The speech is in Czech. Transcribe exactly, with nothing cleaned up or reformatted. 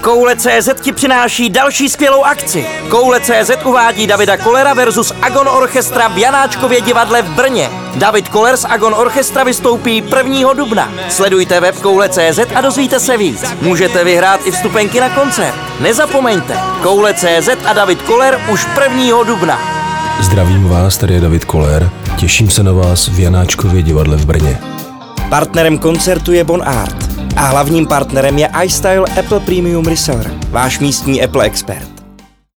Koule tečka cé zet ti přináší další skvělou akci. Koule tečka cé zet uvádí Davida Kollera versus Agon Orchestra v Janáčkově divadle v Brně. David Koller z Agon Orchestra vystoupí prvního dubna. Sledujte web Koule tečka cé zet a dozvíte se víc. Můžete vyhrát i vstupenky na koncert. Nezapomeňte, Koule tečka cé zet a David Koller už prvního dubna. Zdravím vás, tady je David Koller. Těším se na vás v Janáčkově divadle v Brně. Partnerem koncertu je Bon Art a hlavním partnerem je iStyle Apple Premium Reseller, váš místní Apple expert.